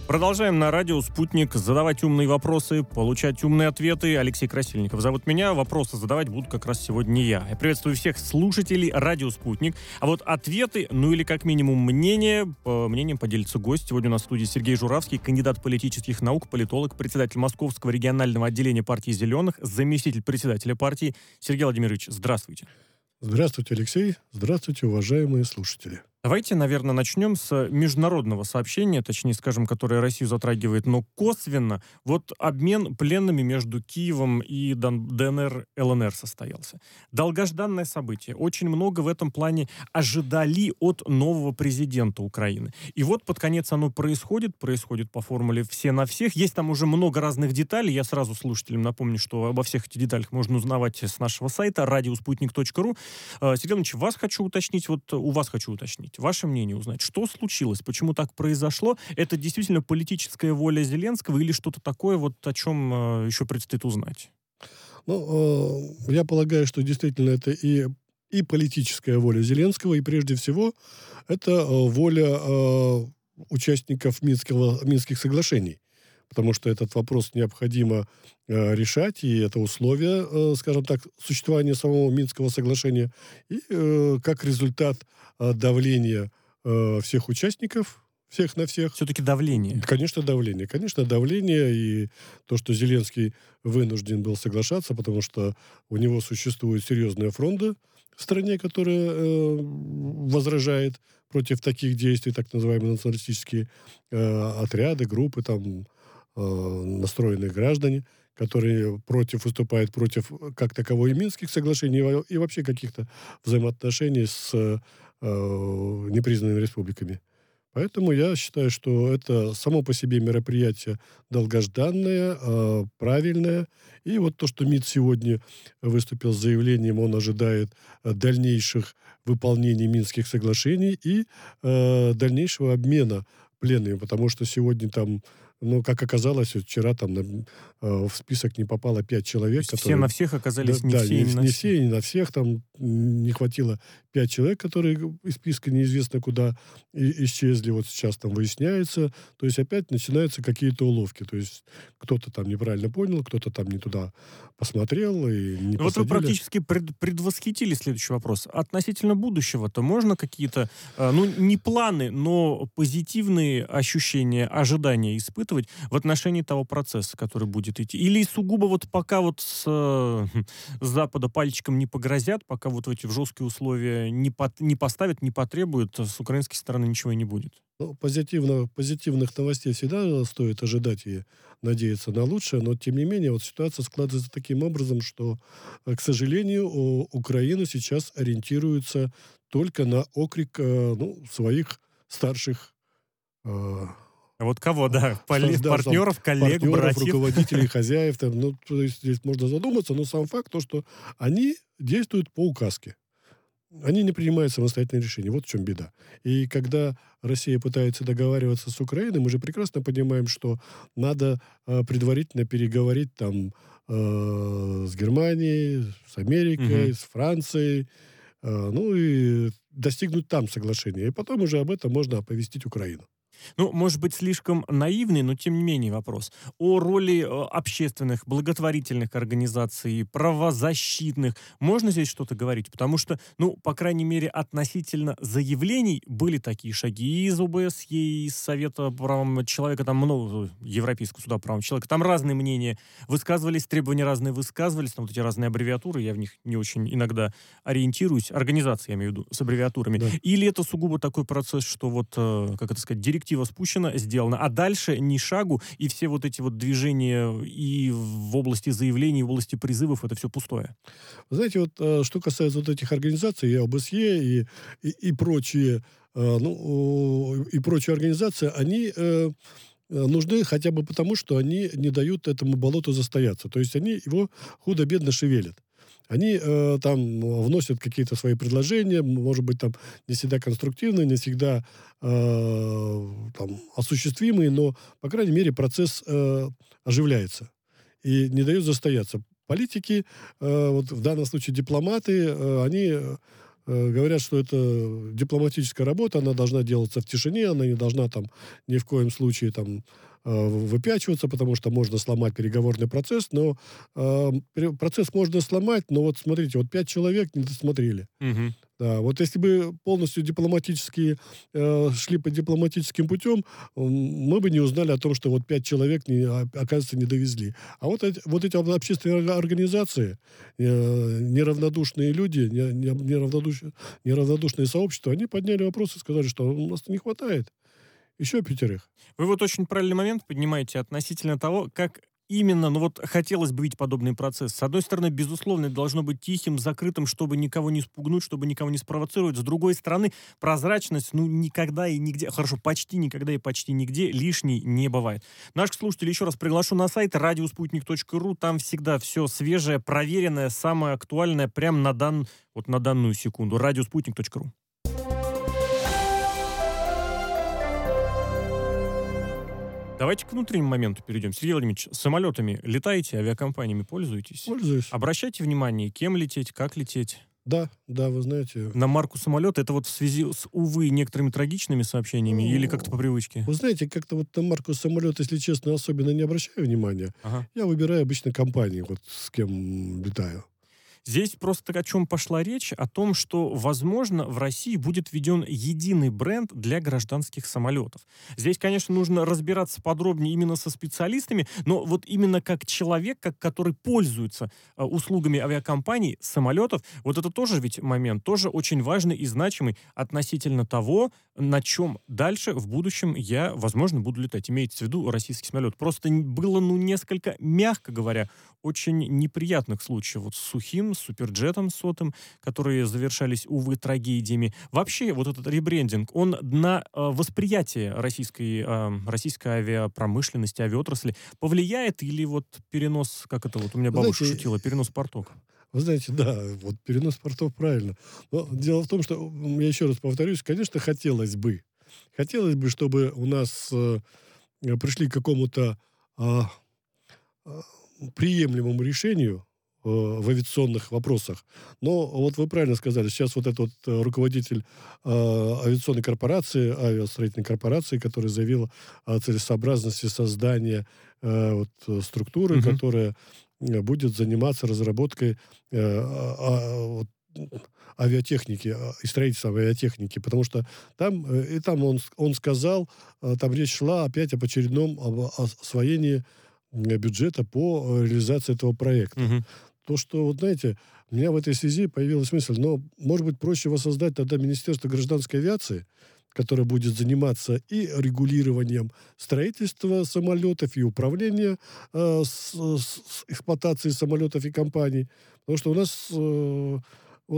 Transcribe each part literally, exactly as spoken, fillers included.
Продолжаем на радио «Спутник» задавать умные вопросы, получать умные ответы. Алексей Красильников зовут меня. Вопросы задавать буду как раз сегодня я. Я приветствую всех слушателей радио «Спутник». А вот ответы, ну или как минимум мнение, по мнениям поделится гость. Сегодня у нас в студии Сергей Журавский, кандидат политических наук, политолог, председатель Московского регионального отделения партии «Зеленых», заместитель председателя партии. Сергей Владимирович, здравствуйте. Здравствуйте, Алексей. Здравствуйте, уважаемые слушатели. Давайте, наверное, начнем с международного сообщения, точнее, скажем, которое Россию затрагивает, но косвенно. Вот обмен пленными между Киевом и ДНР, ЛНР состоялся. Долгожданное событие. Очень много в этом плане ожидали от нового президента Украины. И вот под конец оно происходит, происходит по формуле «все на всех». Есть там уже много разных деталей. Я сразу слушателям напомню, что обо всех этих деталях можно узнавать с нашего сайта радиоспутник точка ру. Сергей Иванович, вас хочу уточнить, вот у вас хочу уточнить. Ваше мнение узнать, что случилось, почему так произошло? Это действительно политическая воля Зеленского или что-то такое, вот о чем э, еще предстоит узнать? Ну, э, я полагаю, что действительно это и, и политическая воля Зеленского, и прежде всего это э, воля э, участников Минского, Минских соглашений. Потому что этот вопрос необходимо э, решать, и это условие, э, скажем так, существования самого Минского соглашения. И э, как результат э, давления э, всех участников, всех на всех. Все-таки давление. Конечно, давление. Конечно, давление, и то, что Зеленский вынужден был соглашаться, потому что у него существует серьезная фронта в стране, которая э, возражает против таких действий, так называемые националистические э, отряды, группы, там, настроенные граждане, которые против, выступают против как таковой Минских соглашений и вообще каких-то взаимоотношений с э, непризнанными республиками. Поэтому я считаю, что это само по себе мероприятие долгожданное, э, правильное. И вот то, что МИД сегодня выступил с заявлением, он ожидает дальнейших выполнений Минских соглашений и э, дальнейшего обмена пленными, потому что сегодня там, ну, как оказалось, вчера там на, э, в список не попало пять человек. Все которые, на всех оказались да, не да, все не, и не на не всех. все, и не на всех. Там не хватило пять человек, которые из списка неизвестно куда и, исчезли. Вот сейчас там выясняется. То есть опять начинаются какие-то уловки. То есть кто-то там неправильно понял, кто-то там не туда посмотрел и не Вот вы посадили. практически пред, предвосхитили следующий вопрос. Относительно будущего-то можно какие-то, э, ну, не планы, но позитивные ощущения, ожидания испытывать в отношении того процесса, который будет идти? Или сугубо вот пока вот с, э, с Запада пальчиком не погрозят, пока вот в эти в жесткие условия не, под, не поставят, не потребуют, с украинской стороны ничего и не будет? Ну, позитивно, позитивных новостей всегда стоит ожидать и надеяться на лучшее, но, тем не менее, вот ситуация складывается таким образом, что, к сожалению, Украина сейчас ориентируется только на окрик э, ну, своих старших э, А вот кого, да? Поли, да, партнеров, коллег, партнеров, братьев? руководителей, хозяев. Там, ну, то есть здесь можно задуматься, но сам факт то, что они действуют по указке. Они не принимают самостоятельные решения. Вот в чем беда. И когда Россия пытается договариваться с Украиной, мы же прекрасно понимаем, что надо э, предварительно переговорить там э, с Германией, с Америкой, Мгм. с Францией, э, ну и достигнуть там соглашения. И потом уже об этом можно оповестить Украину. Ну, может быть, слишком наивный, но тем не менее вопрос. О роли э, общественных, благотворительных организаций, правозащитных. Можно здесь что-то говорить? Потому что, ну, по крайней мере, относительно заявлений были такие шаги и из ОБСЕ, и из Совета прав человека, там много, Европейского суда прав человека, там разные мнения высказывались, требования разные высказывались, там вот эти разные аббревиатуры, я в них не очень иногда ориентируюсь, организации, я имею в виду, с аббревиатурами. Да. Или это сугубо такой процесс, что вот, э, как это сказать, директива спущена, сделана, а дальше ни шагу, и все вот эти вот движения и в области заявлений, и в области призывов, это все пустое. Вы знаете, вот э, что касается вот этих организаций, и ОБСЕ, и, и, и прочие, э, ну, о, и прочие организации, они э, нужны хотя бы потому, что они не дают этому болоту застояться. То есть они его худо-бедно шевелят. Они э, там вносят какие-то свои предложения, может быть, там не всегда конструктивные, не всегда э, там, осуществимые, но, по крайней мере, процесс э, оживляется и не дает застояться. Политики, э, вот в данном случае дипломаты, э, они Э, говорят, что это дипломатическая работа, она должна делаться в тишине, она не должна там ни в коем случае там э, выпячиваться, потому что можно сломать переговорный процесс, но э, пере- процесс можно сломать, но вот смотрите, вот пять человек не досмотрели. Мгм. Да, вот если бы полностью дипломатически э, шли по дипломатическим путем, м, мы бы не узнали о том, что вот пять человек, не, а- оказывается, не довезли. А вот эти, вот эти вот общественные орга- организации, э, неравнодушные люди, не- не- неравнодуш- неравнодушные сообщества, они подняли вопрос и сказали, что у нас не хватает еще пятерых. Вы вот очень правильный момент поднимаете относительно того, как именно, ну вот хотелось бы видеть подобный процесс. С одной стороны, безусловно, это должно быть тихим, закрытым, чтобы никого не спугнуть, чтобы никого не спровоцировать. С другой стороны, прозрачность, ну, никогда и нигде, хорошо, почти никогда и почти нигде лишней не бывает. Наших слушателей еще раз приглашу на сайт радиоспутник точка ру. Там всегда все свежее, проверенное, самое актуальное, прямо на, дан, вот на данную секунду. радиоспутник точка ру. Давайте к внутреннему моменту перейдем. Сергей Владимирович, самолетами летаете, авиакомпаниями пользуетесь? Пользуюсь. Обращайте внимание, кем лететь, как лететь. Да, да, вы знаете. На марку самолета это вот в связи с, увы, некоторыми трагичными сообщениями или как-то по Ну, привычке? вы знаете, как-то вот на марку самолета, если честно, особенно не обращаю внимания. Ага. Я выбираю обычно компании, вот с кем летаю. Здесь просто о чем пошла речь, о том, что, возможно, в России будет введен единый бренд для гражданских самолетов. Здесь, конечно, нужно разбираться подробнее именно со специалистами, но вот именно как человек, как который пользуется э, услугами авиакомпаний, самолетов, вот это тоже ведь момент, тоже очень важный и значимый относительно того, на чем дальше в будущем я, возможно, буду летать. Имеется в виду российский самолет. Просто н- было, ну, несколько, мягко говоря, очень неприятных случаев вот с Сухим, с Суперджетом сотым, которые завершались, увы, трагедиями. Вообще, вот этот ребрендинг, он на э, восприятие российской, э, российской авиапромышленности, авиаотрасли повлияет или вот перенос, как это вот у меня Вы бабушка знаете, шутила, перенос порток? вы знаете, да, вот перенос портов правильно. Но дело в том, что, м, я еще раз повторюсь, конечно, хотелось бы. Хотелось бы, чтобы у нас э, э, пришли к какому-то а, а, приемлемому решению э, в авиационных вопросах. Но вот вы правильно сказали, сейчас вот этот вот э, руководитель э, авиационной корпорации, авиастроительной корпорации, который заявил о целесообразности создания э, вот, э, структуры, Мгм. которая э, будет заниматься разработкой э, а- а, вот, м, авиатехники а, и строительством авиатехники, потому что там, э, и там он, с- он сказал, э, там речь шла опять об очередном об- освоении э, бюджета по э, реализации этого проекта. Мгм. То, что, вот знаете, у меня в этой связи появилась мысль, но, может быть, проще воссоздать тогда Министерство гражданской авиации, которое будет заниматься и регулированием строительства самолетов, и управления э, с, с- с эксплуатацией самолетов и компаний. Потому что у нас э, вот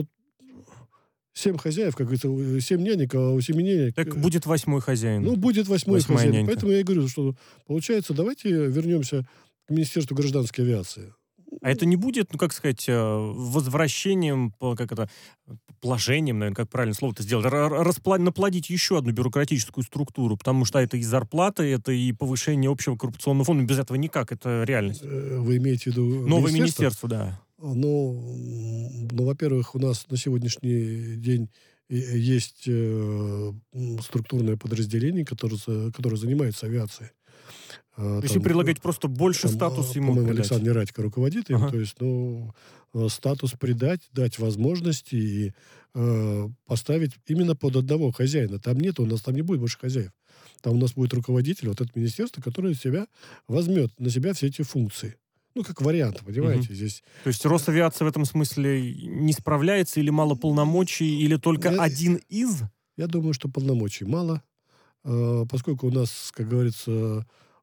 семь хозяев, как говорится, у- семь нянек, а у семи нянек, Так э, будет восьмой ну, хозяин, будет восьмой восьмая хозяин. нянька. Поэтому я и говорю, что, получается, давайте вернемся к Министерству гражданской авиации. А это не будет, ну, как сказать, э, возвращением, по- как это, положением, наверное, как правильно слово-то сделать, ра- ра- распла- наплодить еще одну бюрократическую структуру, потому что это и зарплаты, это и повышение общего коррупционного фонда, без этого никак, это реальность. Э, Вы имеете в виду Новое министерство? министерство, да. Ну, м, ну, во-первых, у нас на сегодняшний день и- и есть э, м, структурное подразделение, которое, за- которое занимается авиацией. А, То есть вы там, э, предлагаете просто больше там, а, статус ему по-моему, придать? Александр Нерадько руководит им. Ага. То есть, ну, э, статус придать, дать возможности и э, поставить именно под одного хозяина. Там нет, у нас там не будет больше хозяев. Там у нас будет руководитель, вот это министерство, которое себя возьмет на себя все эти функции. Ну, как вариант, Мгм. понимаете, здесь. То есть Росавиация в этом смысле не справляется или мало полномочий, или только Я, один из? я думаю, что полномочий мало, э, поскольку у нас, как говорится,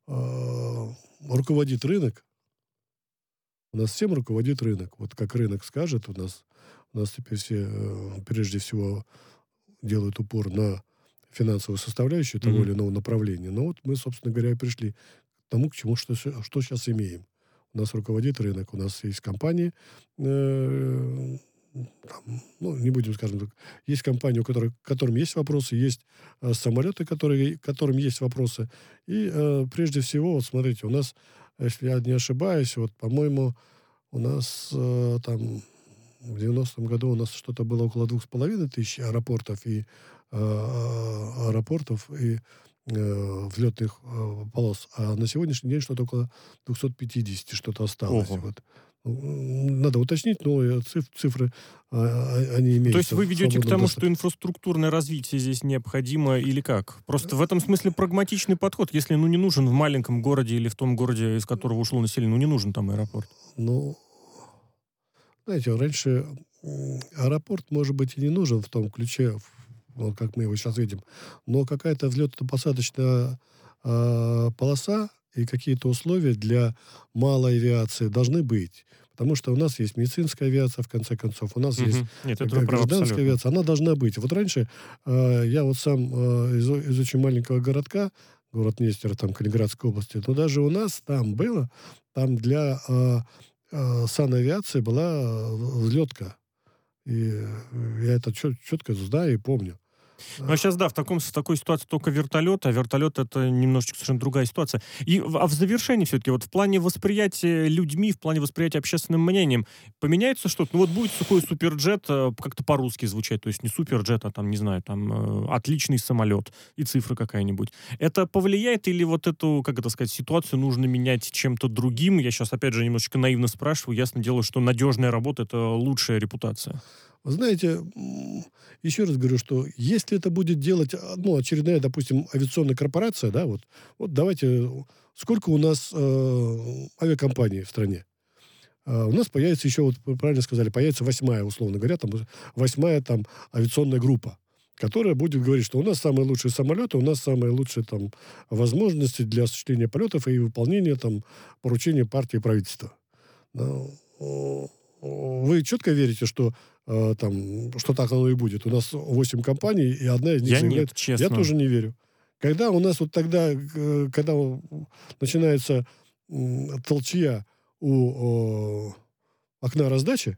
э, руководит рынок, у нас всем руководит рынок. Вот как рынок скажет, у нас, у нас теперь все, э, прежде всего, делают упор на финансовую составляющую того Мгм. или иного направления. Но вот мы, собственно говоря, и пришли к тому, к чему, что, с- что сейчас имеем. У нас руководит рынок, у нас есть компании, э, там, ну, не будем, скажем так, есть компании, у которых, к которым есть вопросы, есть э, самолеты, которые, к которым есть вопросы. И э, прежде всего, вот смотрите, у нас, если я не ошибаюсь, вот, по-моему, у нас э, там в девяностом году у нас что-то было около двух с половиной тысяч аэропортов и э, аэропортов и э, взлетных э, полос, а на сегодняшний день что-то около двести пятьдесят что-то осталось. Ого. Вот. М, Надо уточнить, но э, циф- цифры, а, а, они Ну, то есть имеются вы в ведете к свободном тому, доступе. что инфраструктурное развитие здесь необходимо или как? Просто в этом смысле прагматичный подход. Если ну не нужен в маленьком городе или в том городе, из которого ушло население, ну не нужен там аэропорт. Ну, знаете, раньше м, аэропорт, может быть, и не нужен в том ключе, в- вот как мы его сейчас видим, но какая-то взлетно-посадочная а, полоса и какие-то условия для малой авиации должны быть. Потому что у нас есть медицинская авиация, в конце концов, у нас есть Мгм. Нет, это вы г- правы гражданская абсолютно. авиация, она должна быть. Вот раньше э, я вот сам э, из, из очень маленького городка, город Нестер, там, Калининградской области, но даже у нас там было, там для э, э, санавиации была э, взлетка. И э, я это четко знаю и помню. Ну, а А, сейчас, да, в, таком, в такой ситуации только вертолет, а вертолет это немножечко совершенно другая ситуация. И, в- а в завершении все-таки, вот в плане восприятия людьми, в плане восприятия общественным мнением, поменяется что-то? Ну, вот будет сухой суперджет э, как-то по-русски звучать, то есть не суперджет, а там, не знаю, там, э, отличный самолет и цифра какая-нибудь. Это повлияет или вот эту, как это сказать, ситуацию нужно менять чем-то другим? Я сейчас, опять же, немножечко наивно спрашиваю. Ясно дело, что надежная работа — это лучшая репутация. Вы знаете, м, еще раз говорю, что если это будет делать, а, ну, очередная, допустим, авиационная корпорация, да, вот, вот давайте, э, сколько у нас э, авиакомпаний в стране? А, у нас появится еще, вот вы правильно сказали, появится восьмая, условно говоря, там, восьмая там авиационная группа, которая будет говорить, что у нас самые лучшие самолеты, у нас самые лучшие там возможности для осуществления полетов и выполнения там поручений партии и правительства. Ну, о, о, вы четко верите, что э, там, что так оно и будет? У нас восемь компаний, и одна из них Я нет, заявляет... Я честно. тоже не верю. Когда у нас вот тогда, э, когда у- начинается м, толчья у о, окна раздачи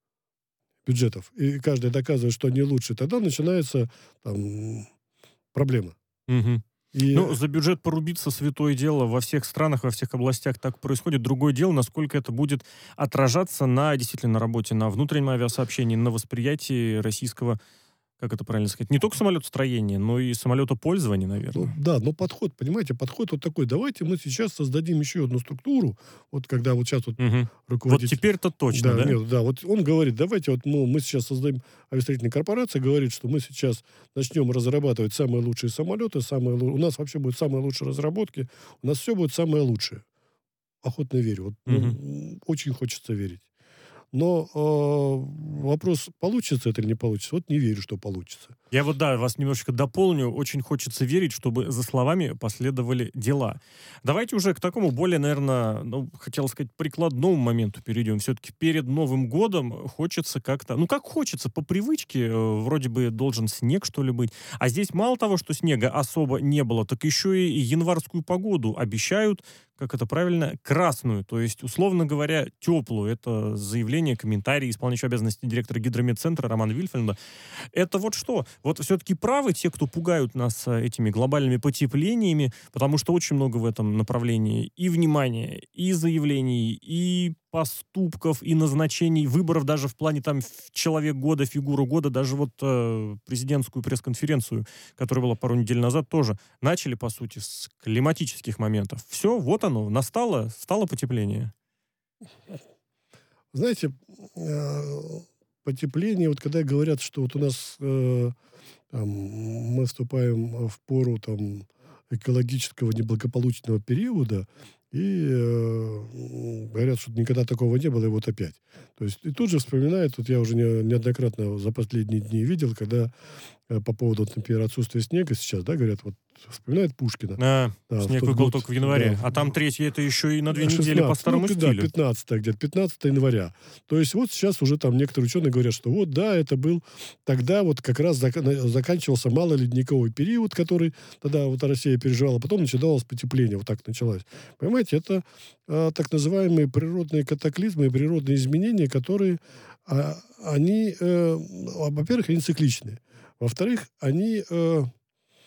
бюджетов, и каждый доказывает, что они лучше, тогда начинается там проблема. Мгм. И Ну, за бюджет порубиться — святое дело. Во всех странах, во всех областях так происходит. Другое дело, насколько это будет отражаться на, действительно, на работе, на внутреннем авиасообщении, на восприятии российского, как это правильно сказать, не только самолетостроения, но и самолетопользования, ну наверное. да, но подход, понимаете, подход вот такой. Давайте мы сейчас создадим еще одну структуру. Вот когда вот сейчас вот Мгм. Вот руководитель... теперь-то точно, Да, да? нет, да, вот он говорит, давайте вот ну, мы сейчас создаем авиастроительная корпорация, говорит, что мы сейчас начнем разрабатывать самые лучшие самолеты, самые, лу- у нас вообще будут самые лучшие разработки, у нас все будет самое лучшее. Охотно верю. Вот, ну, Мгм. м, очень хочется верить. Но э, вопрос, получится это или не получится, вот не верю, что получится. Я вот, да, вас немножечко дополню. Очень хочется верить, чтобы за словами последовали дела. Давайте уже к такому более, наверное, ну, хотел сказать, прикладному моменту перейдем. Все-таки перед Новым годом хочется как-то... Ну, как хочется, по привычке. э, Вроде бы должен снег, что ли, быть. А здесь мало того, что снега особо не было, так еще и январскую погоду обещают, как это правильно, красную, то есть, условно говоря, теплую. Это заявление, комментарий исполняющего обязанности директора гидрометцентра Романа Вильфельда. Это вот что? Вот все-таки правы те, кто пугают нас э, этими глобальными потеплениями, потому что очень много в этом направлении и внимания, и заявлений, и поступков, и назначений, выборов даже в плане там ф- человек года, фигуру года, даже вот э, президентскую пресс-конференцию, которая была пару недель назад, тоже начали, по сути, с климатических моментов. Все, вот оно, настало, стало потепление. Знаете, э, потепление, вот когда говорят, что вот у нас э, там, мы вступаем в пору там, экологического неблагополучного периода, и э, м, говорят, что никогда такого не было, и вот опять. То есть, и тут же вспоминают, вот я уже не- неоднократно за последние дни видел, когда э, по поводу, вот, например, отсутствия снега сейчас, да, говорят, вот вспоминают Пушкина. А, Да, в снег тот выпал год, только в да, январе, а там третье это еще и на две недели по шестнадцать, ну, старому да, стилю. пятнадцатое где-то, пятнадцатое января. То есть вот сейчас уже там некоторые ученые говорят, что вот, да, это был тогда вот как раз зак- на- заканчивался малоледниковый период, который тогда вот Россия переживала, потом начиналось потепление, вот так началось. Понимаете, это а, так называемые природные катаклизмы и природные изменения, которые, а, они, э, во-первых, они цикличные. Во-вторых, они э,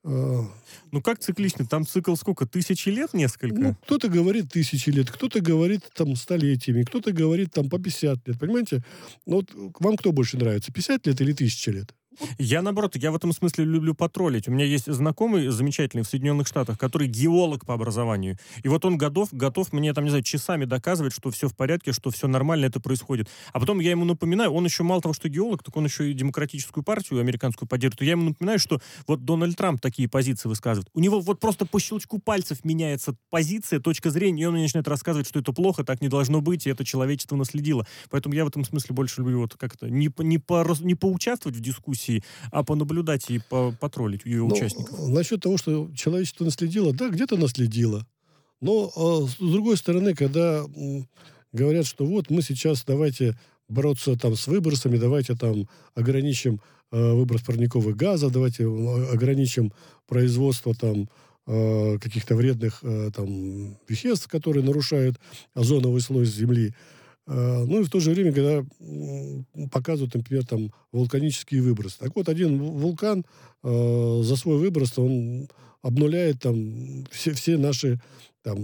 Э, Ну как циклично? Там цикл сколько? Тысячи лет несколько? Ну, кто-то говорит тысячи лет, кто-то говорит там столетиями, кто-то говорит там по пятьдесят лет, понимаете? Ну вот вам кто больше нравится, пятьдесят лет или тысяча лет? Я, наоборот, я в этом смысле люблю потроллить. У меня есть знакомый замечательный в Соединенных Штатах, который геолог по образованию. И вот он готов, готов мне, там, не знаю, часами доказывать, что все в порядке, что все нормально, это происходит. А потом я ему напоминаю, он еще мало того, что геолог, так он еще и демократическую партию американскую поддерживает. Я ему напоминаю, что вот Дональд Трамп такие позиции высказывает. У него вот просто по щелчку пальцев меняется позиция, точка зрения, и он мне начинает рассказывать, что это плохо, так не должно быть, и это человечество наследило. Поэтому я в этом смысле больше люблю вот как-то не, по- не, по, не поучаствовать в дискуссии, а понаблюдать и по, потроллить ее Ну, участников. насчет того, что человечество наследило, да, где-то наследило. Но, а, с другой стороны, когда м, говорят, что вот мы сейчас давайте бороться там с выбросами, давайте там ограничим э, выброс парниковых газов, давайте э, ограничим производство там э, каких-то вредных э, там веществ, которые нарушают озоновый слой Земли. Э, Ну и в то же время, когда м, показывают, например, там вулканические выбросы. Так вот, один ву- вулкан э, за свой выброс, он обнуляет там все, все наши там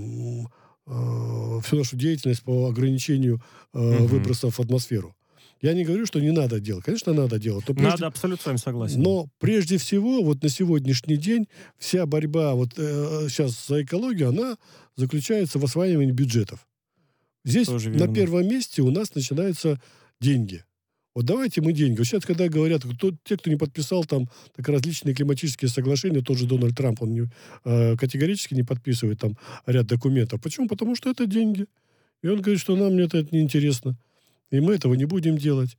э, всю нашу деятельность по ограничению э, Мгм. выбросов в атмосферу. Я не говорю, что не надо делать. Конечно, надо делать. Но прежде, Надо, абсолютно с вами согласен. но прежде всего, вот на сегодняшний день вся борьба вот э, сейчас за экологию, она заключается в осваивании бюджетов. Здесь Тоже на верно. первом месте у нас начинаются деньги. Вот давайте мы деньги. Вот сейчас, когда говорят, кто, те, кто не подписал там так различные климатические соглашения, тот же Дональд Трамп, он не, э, категорически не подписывает там ряд документов. Почему? Потому что это деньги. И он говорит, что нам это не интересно. И мы этого не будем делать.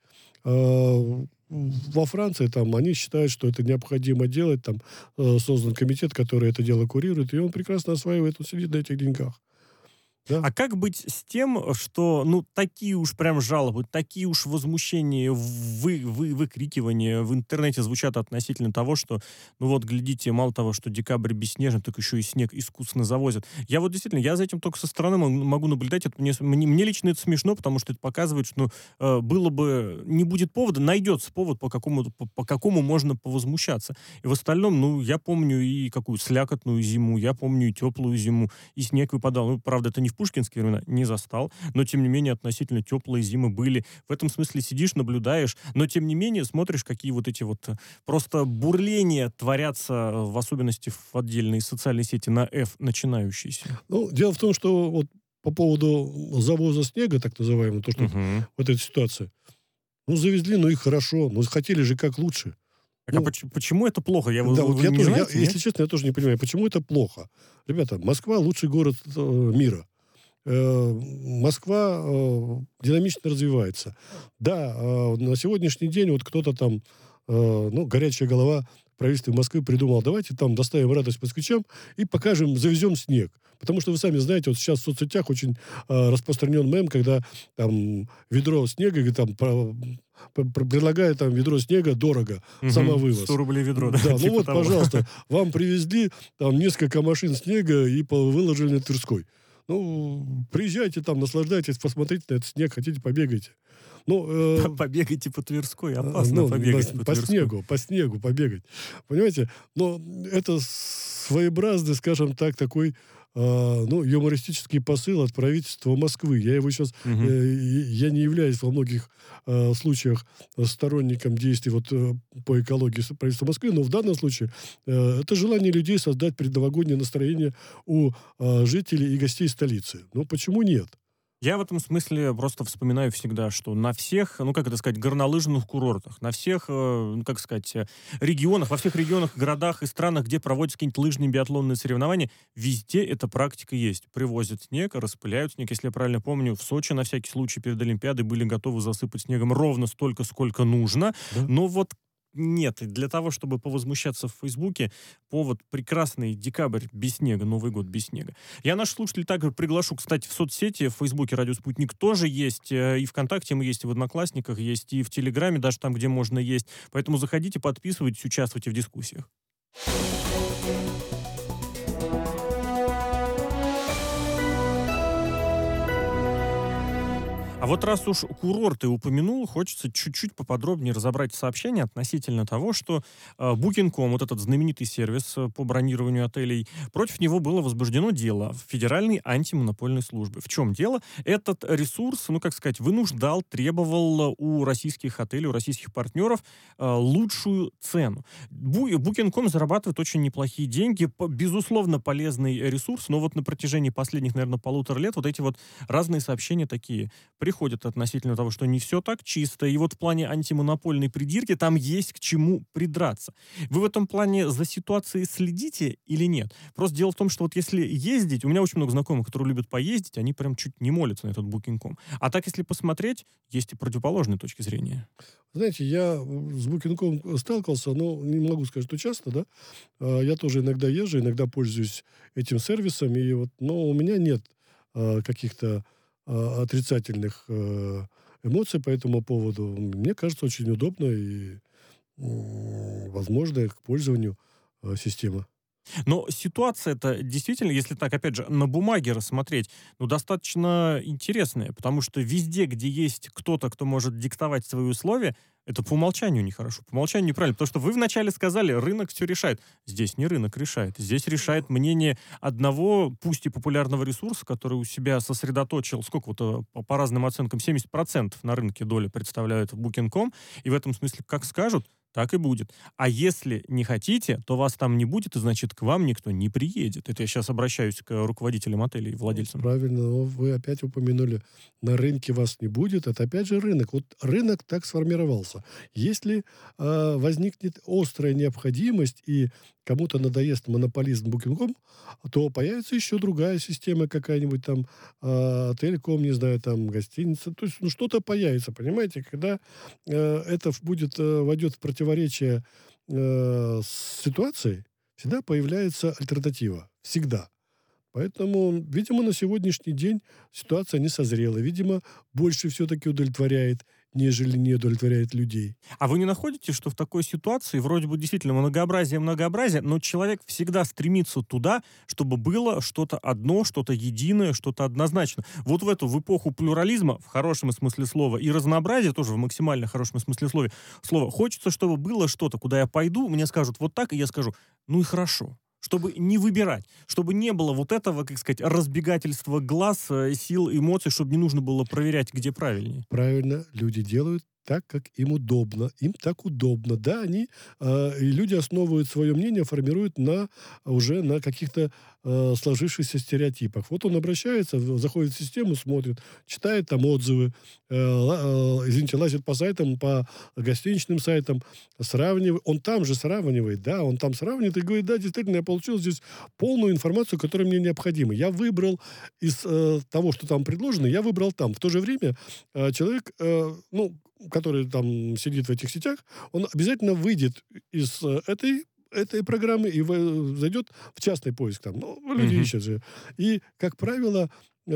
А, Во Франции там они считают, что это необходимо делать. Там э, создан комитет, который это дело курирует, и он прекрасно осваивает, он сидит на этих деньгах. Да? А как быть с тем, что, ну, такие уж прям жалобы, такие уж возмущения, вы, вы, выкрикивания в интернете звучат относительно того, что, ну вот, глядите, мало того, что декабрь бесснежный, так еще и снег искусственно завозят. Я вот действительно, я за этим только со стороны мо- могу наблюдать. Это мне, мне, мне лично это смешно, потому что это показывает, что, ну, э, было бы, не будет повода, найдется повод, по какому, по, по какому можно повозмущаться. И в остальном, ну, я помню и какую слякотную зиму, я помню и теплую зиму, и снег выпадал. Ну, правда, это не в пушкинские времена, не застал, но, тем не менее, относительно теплые зимы были. В этом смысле сидишь, наблюдаешь, но, тем не менее, смотришь, какие вот эти вот э, просто бурления творятся, э, в особенности в отдельной социальной сети на F начинающиеся. Ну, дело в том, что вот по поводу завоза снега, так называемого, то, что Мгм. вот эта ситуация. Ну, завезли, ну и хорошо. Ну, хотели же как лучше. Так а Ну, поч- почему это плохо? Я, вы, да, вы вот я не тоже, я, знаете, нет? если честно, я тоже не понимаю, почему это плохо. Ребята, Москва лучший город э, мира. Э, Москва э, динамично развивается. Да, э, на сегодняшний день вот кто-то там, э, ну, горячая голова в правительстве Москвы придумал, давайте там доставим радость москвичам и покажем, завезем снег. Потому что вы сами знаете, вот сейчас в соцсетях очень э, распространен мем, когда там ведро снега, и там про- про- про- предлагают там ведро снега дорого, Мгм. самовывоз. сто рублей ведро, да, Да, ну типа вот, того. пожалуйста, вам привезли там несколько машин снега и по- выложили на Тверской. Ну, приезжайте там, наслаждайтесь, посмотрите на этот снег, хотите, побегайте. Ну, э, Побегайте по Тверской, а, опасно ну, побегать на- по, по Тверской. снегу, по снегу побегать. Понимаете? Но это своеобразный, скажем так, такой а, ну, юмористический посыл от правительства Москвы. Я его сейчас, Мгм. я не являюсь во многих а, случаях сторонником действий вот, э, по экологии с- правительства Москвы, но в данном случае э, это желание людей создать предновогоднее настроение у а, жителей и гостей столицы. Ну, почему нет? Я в этом смысле просто вспоминаю всегда, что на всех, ну как это сказать, горнолыжных курортах, на всех, э, ну как сказать, э, регионах, во всех регионах, городах и странах, где проводятся какие-нибудь лыжные биатлонные соревнования, везде эта практика есть. Привозят снег, распыляют снег. Если я правильно помню, в Сочи на всякий случай перед Олимпиадой были готовы засыпать снегом ровно столько, сколько нужно. Да? Но вот нет, и для того, чтобы повозмущаться в Фейсбуке, повод прекрасный декабрь без снега, Новый год без снега. Я наших слушателей также приглашу, кстати, в соцсети, в Фейсбуке «Радио Спутник» тоже есть, э, и ВКонтакте мы есть, и в Одноклассниках есть, и в Телеграме, даже там, где можно есть. Поэтому заходите, подписывайтесь, участвуйте в дискуссиях. А вот раз уж курорты упомянул, хочется чуть-чуть поподробнее разобрать сообщение относительно того, что э, букинг точка ком, вот этот знаменитый сервис э, по бронированию отелей, против него было возбуждено дело в Федеральной антимонопольной службе. В чем дело? Этот ресурс, ну, как сказать, вынуждал, требовал у российских отелей, у российских партнеров э, лучшую цену. букинг точка ком зарабатывает очень неплохие деньги, по- безусловно, полезный ресурс, но вот на протяжении последних, наверное, полутора лет вот эти вот разные сообщения такие приходят относительно того, что не все так чисто, и вот в плане антимонопольной придирки там есть к чему придраться. Вы в этом плане за ситуацией следите или нет? Просто дело в том, что вот если ездить, у меня очень много знакомых, которые любят поездить, они прям чуть не молятся на этот букинг точка ком. А так, если посмотреть, есть и противоположные точки зрения. Знаете, я с букинг точка ком сталкивался, но не могу сказать, что часто, да. А, Я тоже иногда езжу, иногда пользуюсь этим сервисом, и вот, но у меня нет а, каких-то а, отрицательных э, эмоций по этому поводу. Мне кажется, очень удобно и м, возможно к пользованию э, система. Но ситуация-то действительно, если так, опять же, на бумаге рассмотреть, ну, достаточно интересная, потому что везде, где есть кто-то, кто может диктовать свои условия, это по умолчанию нехорошо, по умолчанию неправильно, потому что вы вначале сказали, рынок все решает. Здесь не рынок решает, здесь решает мнение одного, пусть и популярного ресурса, который у себя сосредоточил, сколько вот э, по, по разным оценкам, семьдесят процентов на рынке доли представляют букинг точка ком, и в этом смысле, как скажут, так и будет. А если не хотите, то вас там не будет, и значит, к вам никто не приедет. Это я сейчас обращаюсь к руководителям отелей и владельцам. Правильно, но вы опять упомянули, на рынке вас не будет. Это опять же рынок. Вот рынок так сформировался. Если а, возникнет острая необходимость и кому-то надоест монополизм букинг точка ком, то появится еще другая система какая-нибудь там, а, отель точка ком, не знаю, там гостиница. То есть ну, что-то появится, понимаете? Когда э, это в- будет, э, войдет в противоречие э, с ситуацией, всегда появляется альтернатива. Всегда. Поэтому, видимо, на сегодняшний день ситуация не созрела. Видимо, больше все-таки удовлетворяет, нежели не удовлетворяет людей. А вы не находите, что в такой ситуации вроде бы действительно многообразие, многообразие, но человек всегда стремится туда, чтобы было что-то одно, что-то единое, что-то однозначно. Вот в эту, в эпоху плюрализма, в хорошем смысле слова, и разнообразия тоже в максимально хорошем смысле слова, слова, хочется, чтобы было что-то, куда я пойду, мне скажут вот так, и я скажу, ну и хорошо. Чтобы не выбирать, чтобы не было вот этого, как сказать, разбегательства глаз, э, сил, эмоций, чтобы не нужно было проверять, где правильнее. Правильно, люди делают так, как им удобно. Им так удобно. Да, они, э, и люди основывают свое мнение, формируют на, уже на каких-то э, сложившихся стереотипах. Вот он обращается, в- заходит в систему, смотрит, читает там отзывы, э, ла- э, извините, лазит по сайтам, по гостиничным сайтам, сравнивает. Он там же сравнивает, да, он там сравнивает и говорит, да, действительно, я получил здесь полную информацию, которая мне необходима. Я выбрал из э, того, что там предложено, я выбрал там. В то же время э, человек, э, ну, который там сидит в этих сетях, он обязательно выйдет из э, этой этой программы и в- зайдет в частный поиск там. Ну, люди Мгм. ищут же. И, как правило,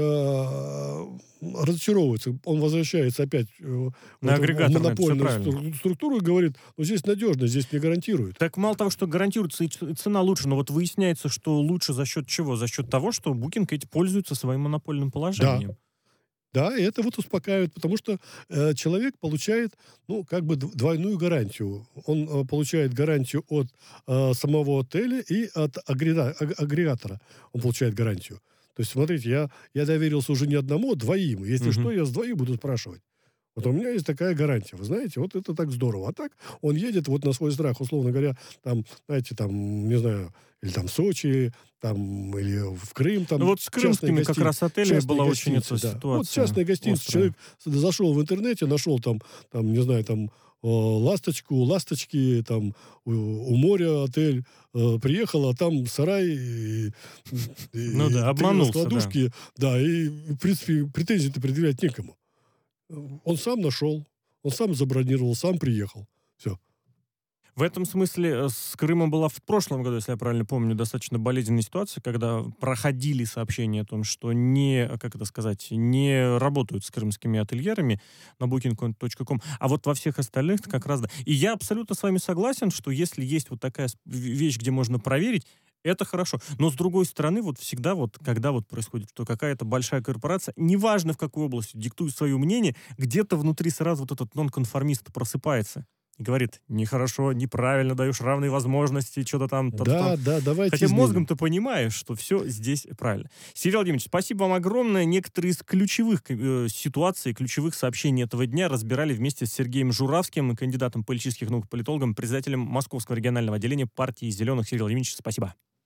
э, разочаровывается. Он возвращается опять э, в На эту- в агрегаторное, это всё монопольную правильно. стру- структуру и говорит, ну, здесь надежно, здесь мне гарантируют. Так мало того, что гарантируется и ц- и цена лучше, но вот выясняется, что лучше за счет чего? За счет того, что Booking эти пользуется своим монопольным Да, положением. да, и это вот успокаивает, потому что э, человек получает, ну, как бы дв- двойную гарантию. Он э, получает гарантию от э, самого отеля и от агрега- аг- агрегатора. Он получает гарантию. То есть, смотрите, я, я доверился уже не одному, а двоим. Если Мгм. что, я с двоих буду спрашивать. Вот у меня есть такая гарантия, вы знаете, вот это так здорово. А так он едет вот на свой страх, условно говоря, там, знаете, там, не знаю, или там в Сочи, там, или в Крым, Ну там, вот с в частные крымскими как гости- раз отелями частные была очень гостиницы, эта да. Вот ситуация частная гостиница, острая. человек зашел в интернете, нашел там, там, не знаю, там, э, ласточку, ласточки, там, у, у моря отель, э, приехал, а там сарай и, Ну и да, три обманулся, да. раскладушки, да, и, в принципе, претензий-то предъявлять некому. Он сам нашел, он сам забронировал, сам приехал. Все. В этом смысле э, с Крымом была в прошлом году, если я правильно помню, достаточно болезненная ситуация, когда проходили сообщения о том, что не, как это сказать, не работают с крымскими ательерами на букинг точка ком, а вот во всех остальных как раз да. И я абсолютно с вами согласен, что если есть вот такая с- в- вещь, где можно проверить, Это хорошо. Но с другой стороны, вот всегда вот, когда вот происходит, что какая-то большая корпорация, неважно в какой области, диктует свое мнение, где-то внутри сразу вот этот нонконформист просыпается и говорит: нехорошо, неправильно даешь равные возможности, что-то там, то-то там. Да, да, давайте Хотя изменим. мозгом ты понимаешь, что все здесь правильно. Сергей Владимирович, спасибо вам огромное. Некоторые из ключевых э, ситуаций, ключевых сообщений этого дня разбирали вместе с Сергеем Журавским, кандидатом политических наук, политологом, председателем Московского регионального отделения партии «Зеленых». Сергей Владимирович, спасибо.